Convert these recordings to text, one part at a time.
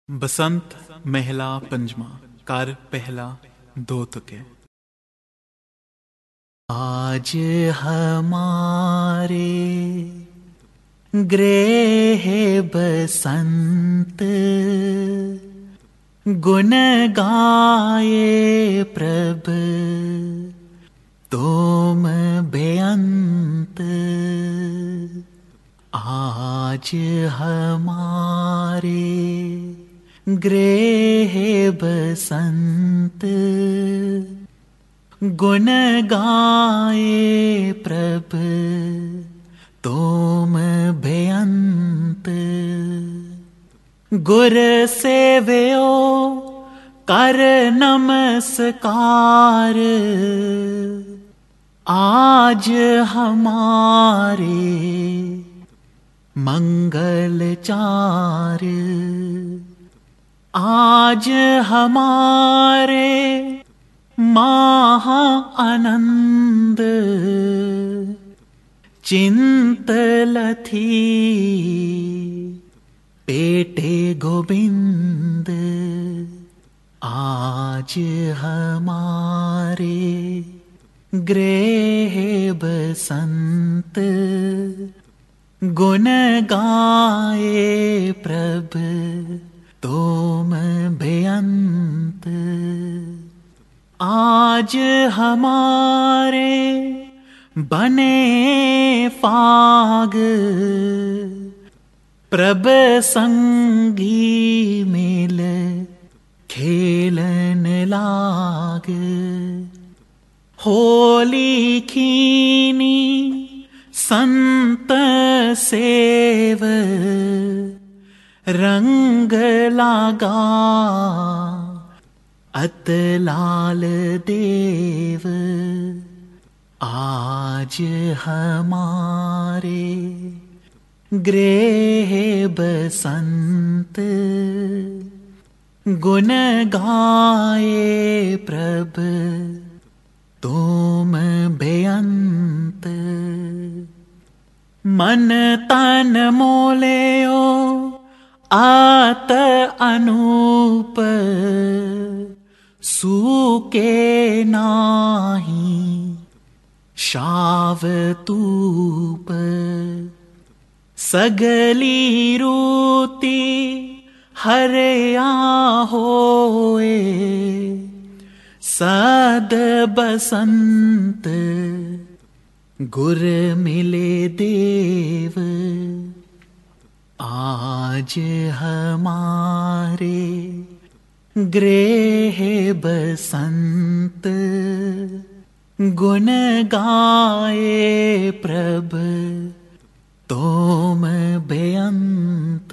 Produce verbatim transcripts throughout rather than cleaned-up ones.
बसंत महला पंजमा कर पहला दो तुके। आज हमारे गृह बसंत गुण गाए प्रभ तुम बेअंत। आज हमारे गृह बसंत गुण गाए प्रभ तुम बेअंत। गुर सेव्यो कर नमस्कार आज हमारे मंगलचार। आज हमारे महा आनंद चिंतलथी पेटे गोविंद। आज हमारे गृह बसंत गुण गाए प्रभ तुम बेअंत। आज हमारे बने फाग प्रभ संगी मिल खेलन लाग। होली खीनी संत सेव रंग लागा अतलाल देव। आज हमारे गृह बसंत गुण गाए प्रभ तुम बेअंत। मन तन मोलेओ आत अनूप सूके नाही शाव तूप। सगली रूती हरया होए सद बसंत गुर मिले देव। आज हमारे गृह बसंत गुण गाए प्रभ तुम बेअंत।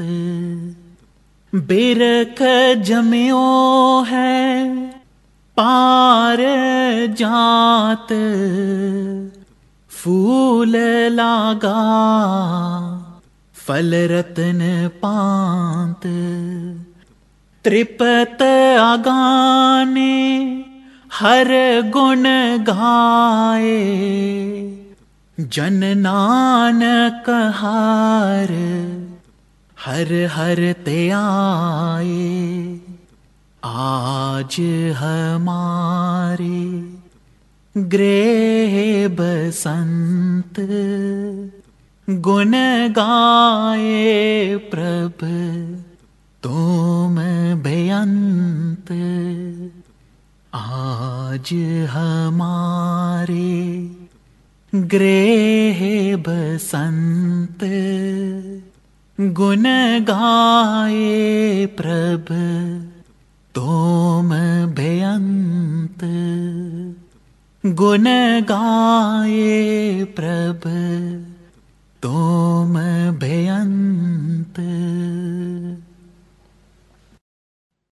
बिरख जम्यो है पार जात फूल लागा फल रतन पांत। त्रिपत आगाने हर गुण गाए जन नानक हार हर हर ते आए। आज हमारे गृह बसंत गुण गाए प्रभ तुम बेअंत। आज हमारे गृह बसंत गुण गाए प्रभ तुम बेअंत। गुण गाए